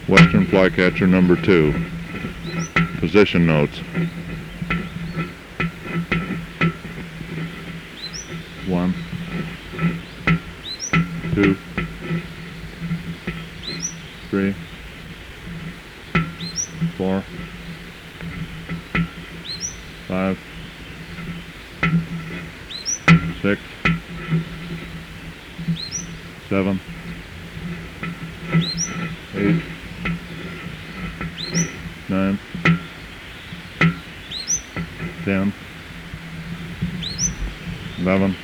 Western Flycatcher number 2. Position notes. 1, 2, 3, 4, 5, 6, 7, 8, 9, 10, 11,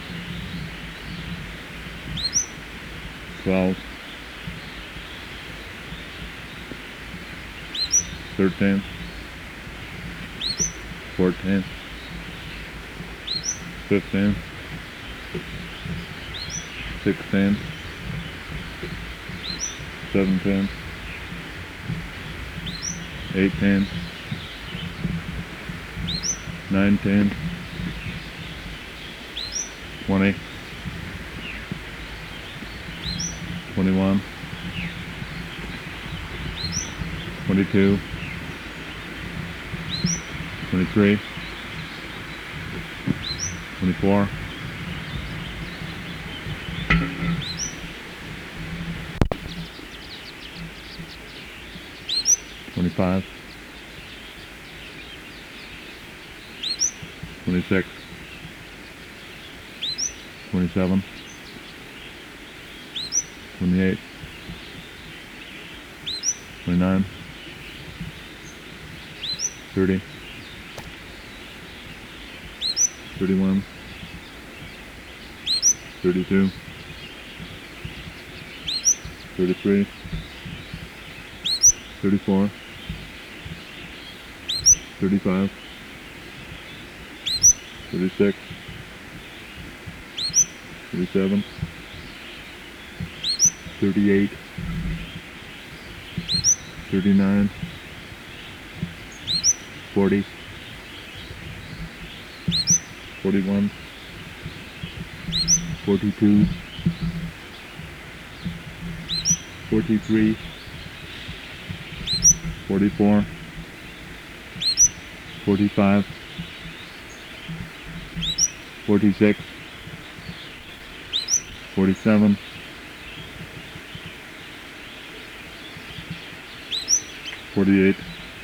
12, 13, 14, 15, 16, 17, 18, 19, 20, 21, 22, 23, 24, 25, 26, 27, 28, 29, 30, 31, 32, 33, 34, 35, 36, 37, 38, 39, 40, 41, 42, 43, 44, 45, 46, 47, 48,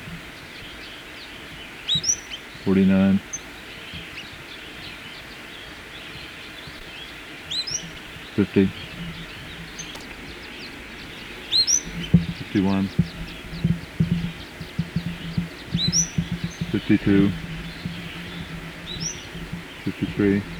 49, 50, 51, 52, 53,